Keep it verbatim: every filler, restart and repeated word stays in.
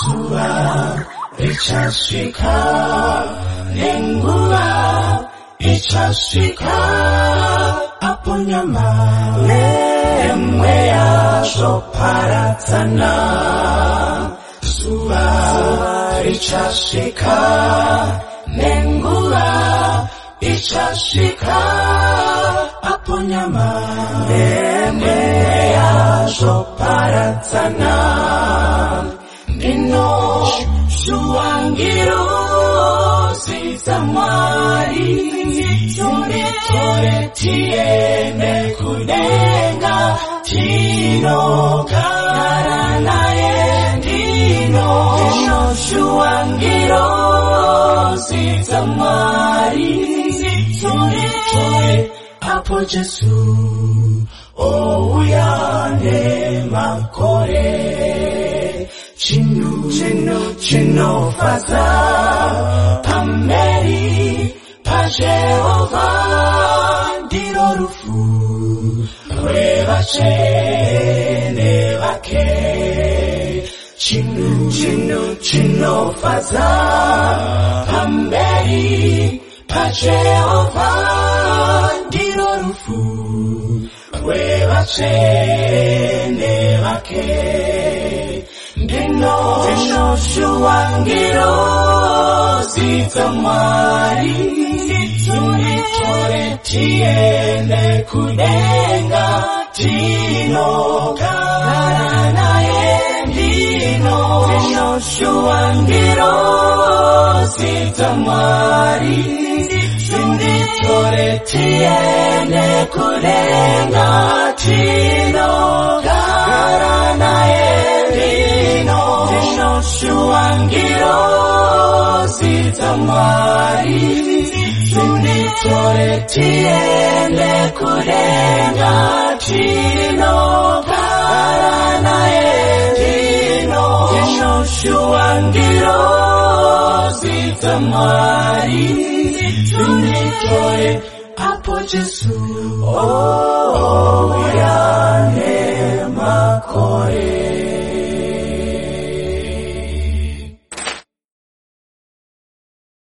Suba ichashika Nengua ichashika Aponyama Lemwea Shoparatana Suba ichashika Nengua ichashika Aponyama Lemwea Shoparatana Nino Shuangiro Sisamwari Tore Tore Tiene Kudenga Tino Karanaye Dino Nino Shuangiro Sisamwari Tore Tore Apo Jesu Oyane Makore Chinu, chinu, chinu faza Pameri, pa Jehovah Dirorufu Reva chene vake Chinu, chinu, chinu faza Pameri, pa Jehovah Dirorufu Reva chene vake Dino, dino shuangiro Sitamari Tore tore tiene kudenga Tino karanaye Dino, dino shuangiro Sitamari Tore tiene kudenga Tino karanaye Shuangiro Sitamari Tore tiene kudenga Tino karanaye Dino Shuangiro Sitamari Tore Apo Jesu. Oh